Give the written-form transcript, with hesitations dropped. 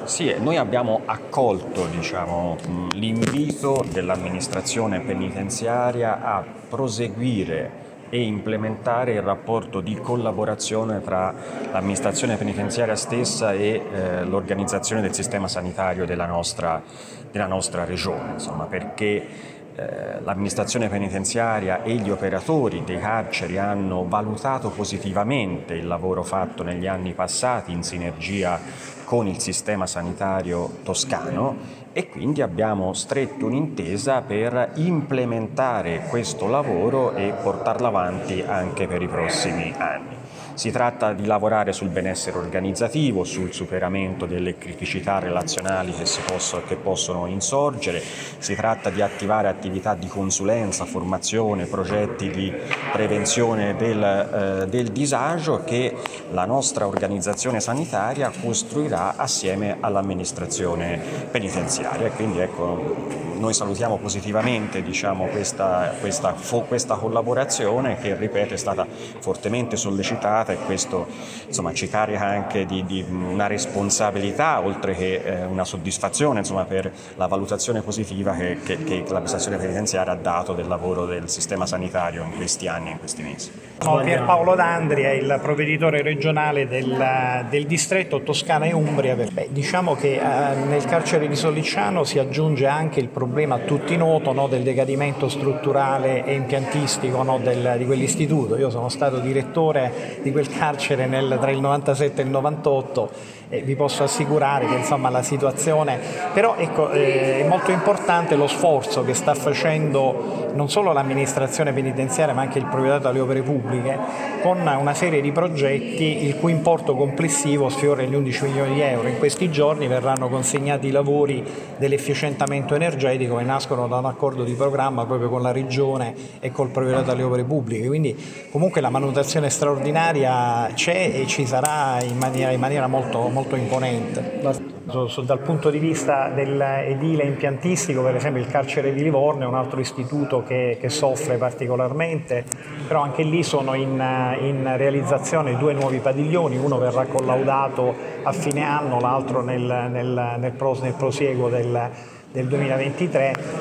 Sì, noi abbiamo accolto l'invito dell'amministrazione penitenziaria a proseguire e implementare il rapporto di collaborazione tra l'amministrazione penitenziaria stessa e l'organizzazione del sistema sanitario della nostra regione, perché l'amministrazione penitenziaria e gli operatori dei carceri hanno valutato positivamente il lavoro fatto negli anni passati in sinergia con il sistema sanitario toscano e quindi abbiamo stretto un'intesa per implementare questo lavoro e portarlo avanti anche per i prossimi anni. Si tratta di lavorare sul benessere organizzativo, sul superamento delle criticità relazionali che possono insorgere, si tratta di attivare attività di consulenza, formazione, progetti di prevenzione del disagio che la nostra organizzazione sanitaria costruirà assieme all'amministrazione penitenziaria. Quindi noi salutiamo positivamente questa collaborazione che, ripeto, è stata fortemente sollecitata e questo ci carica anche di una responsabilità oltre che una soddisfazione per la valutazione positiva che l'amministrazione penitenziaria ha dato del lavoro del sistema sanitario in questi anni e in questi mesi. Pierpaolo D'Andri è il provveditore regionale del distretto Toscana e Umbria. Diciamo che nel carcere di Sollicciano si aggiunge anche il problema a tutti noto del decadimento strutturale e impiantistico di quell'istituto. Io sono stato direttore di quel carcere tra il 97 e il 98 e vi posso assicurare che la situazione, però è molto importante lo sforzo che sta facendo non solo l'amministrazione penitenziaria ma anche il proprietario delle opere pubbliche con una serie di progetti il cui importo complessivo sfiora gli 11 milioni di euro. In questi giorni verranno consegnati i lavori dell'efficientamento energetico che nascono da un accordo di programma proprio con la Regione e col proprietario delle opere pubbliche, quindi comunque la manutenzione straordinaria c'è e ci sarà in maniera molto imponente. Dal punto di vista dell'edile impiantistico, per esempio il carcere di Livorno è un altro istituto che soffre particolarmente, però anche lì sono in realizzazione 2 nuovi padiglioni, uno verrà collaudato a fine anno, l'altro nel prosieguo del 2023